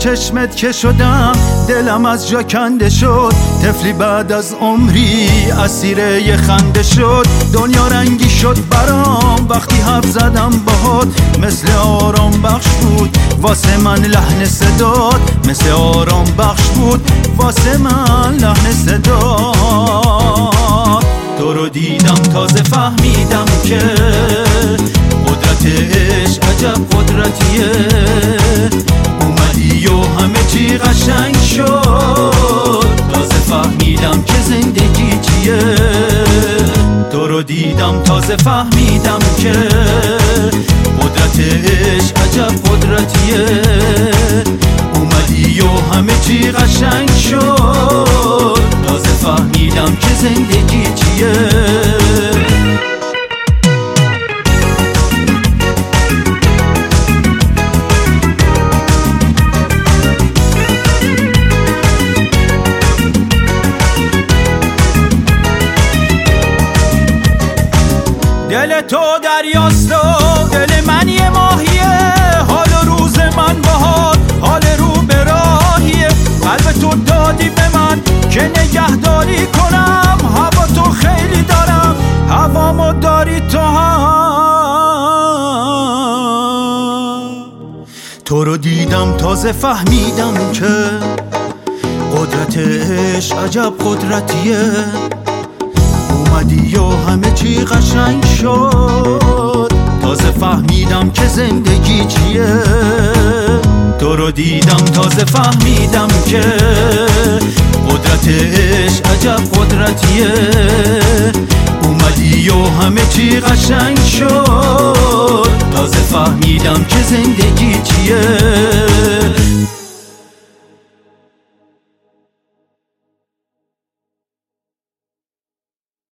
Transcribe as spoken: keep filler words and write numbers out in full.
چشمت که شدم دلم از جا کنده شد. طفلی بعد از عمری اسیر یه خنده شد. دنیا رنگی شد برام وقتی حرف زدم باهات، مثل آرام بخش بود واسه من لحن صدات، مثل آرام بخش بود واسه من لحن صدات. تو رو دیدم تازه فهمیدم که قدرت عشق عجب قدرتیه. اومدی و همه چی قشنگ شد، تازه فهمیدم که زندگی چیه. تو رو دیدم تازه فهمیدم که قدرت عشق عجب قدرتیه. اومدی و همه چی قشنگ شد، تازه فهمیدم که زندگی چیه. دل تو دریاست و دل من یه ماهیه. حال و روز من باهات حال رو به راهیه. قلب تو دادی به من که نگهداری کنم. هوا تو خیلی دارم، هوامو داری تو هم. تو رو دیدم تازه فهمیدم که قدرت عشق عجب قدرتیه. اومدی و همه چی قشنگ شد، تازه فهمیدم که زندگی چیه. تو رو دیدم تازه فهمیدم که قدرت عشق عجب قدرتیه. اومدی و همه چی قشنگ شد، تازه فهمیدم که زندگی چیه.